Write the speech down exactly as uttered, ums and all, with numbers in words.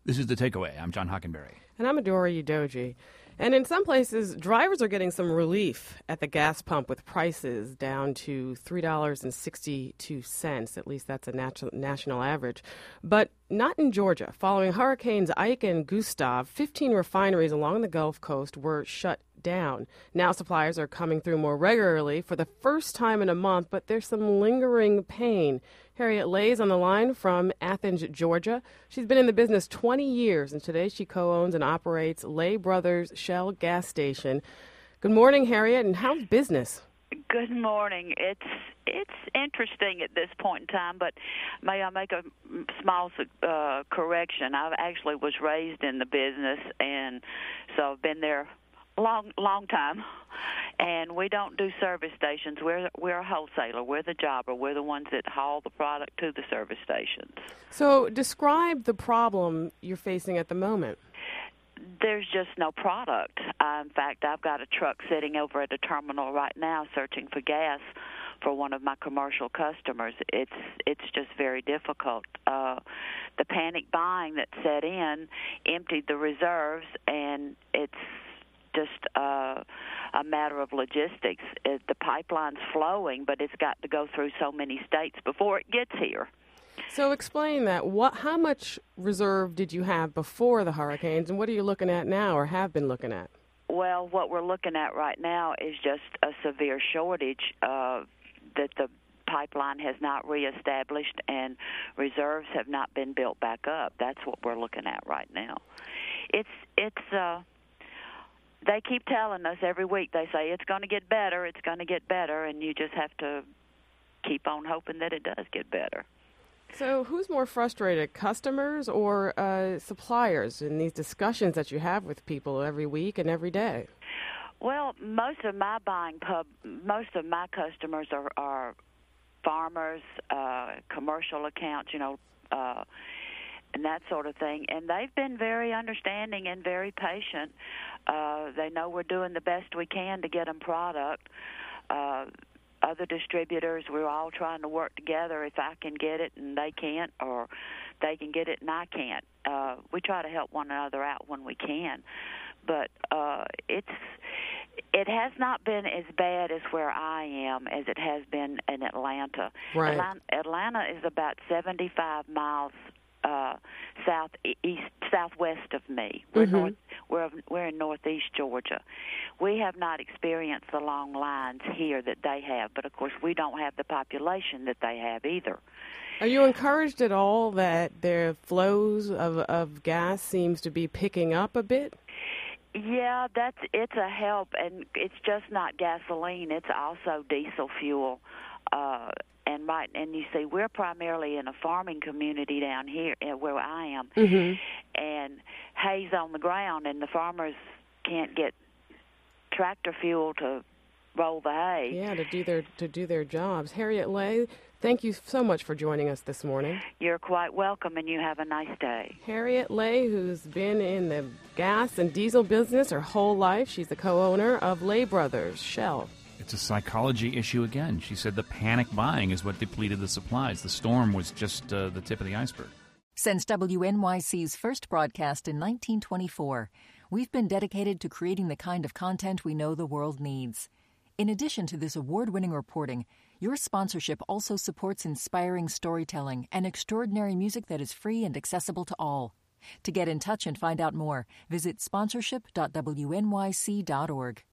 This is The Takeaway. I'm John Hockenberry. And I'm Adora Udoji. And in some places, drivers are getting some relief at the gas pump with prices down to three dollars and sixty-two cents. At least that's a natu- national average. But not in Georgia. Following Hurricanes Ike and Gustav, fifteen refineries along the Gulf Coast were shut down. Now suppliers are coming through more regularly for the first time in a month, but there's some lingering pain. Harriet Lay is on the line from Athens, Georgia. She's been in the business twenty years, and today she co-owns and operates Lay Brothers Shell Gas Station. Good morning, Harriet, and how's business? Good morning. It's it's interesting at this point in time, but may I make a small uh, correction? I actually was raised in the business, and so I've been there a long, long time. And we don't do service stations. We're we're a wholesaler. We're the jobber. We're the ones that haul the product to the service stations. So describe the problem you're facing at the moment. There's just no product. Uh, in fact, I've got a truck sitting over at a terminal right now searching for gas for one of my commercial customers. It's it's just very difficult. Uh, the panic buying that set in emptied the reserves, and it's just uh, a matter of logistics. It, the pipeline's flowing, but it's got to go through so many states before it gets here. So explain that. What? How much reserve did you have before the hurricanes, and what are you looking at now or have been looking at? Well, what we're looking at right now is just a severe shortage uh, that the pipeline has not reestablished and reserves have not been built back up. That's what we're looking at right now. It's it's. Uh, They keep telling us every week, they say, it's going to get better, it's going to get better, and you just have to keep on hoping that it does get better. So who's more frustrated, customers or uh, suppliers in these discussions that you have with people every week and every day? Well, most of my buying pub, most of my customers are, are farmers, uh, commercial accounts, you know, uh, and that sort of thing. And they've been very understanding and very patient. Uh, they know we're doing the best we can to get them product. Uh, other distributors, we're all trying to work together. If I can get it and they can't, or they can get it and I can't, uh, we try to help one another out when we can. But uh, it's it has not been as bad as where I am as it has been in Atlanta. Right. Atlanta, Atlanta is about seventy-five miles Uh, southeast, southwest of me. We're mm-hmm. north. We're we're in northeast Georgia. We have not experienced the long lines here that they have, but of course we don't have the population that they have either. Are you encouraged at all that their flows of of gas seems to be picking up a bit? Yeah, that's it's a help, and it's just not gasoline. It's also diesel fuel. Uh, And right, and you see, we're primarily in a farming community down here where I am, mm-hmm. and hay's on the ground, and the farmers can't get tractor fuel to roll the hay. Yeah, to do their to do their jobs. Harriet Lay, thank you so much for joining us this morning. You're quite welcome, and you have a nice day. Harriet Lay, who's been in the gas and diesel business her whole life, she's the co-owner of Lay Brothers Shell. It's a psychology issue again. She said the panic buying is what depleted the supplies. The storm was just uh, the tip of the iceberg. Since W N Y C's first broadcast in nineteen twenty-four, we've been dedicated to creating the kind of content we know the world needs. In addition to this award-winning reporting, your sponsorship also supports inspiring storytelling and extraordinary music that is free and accessible to all. To get in touch and find out more, visit sponsorship dot w n y c dot org.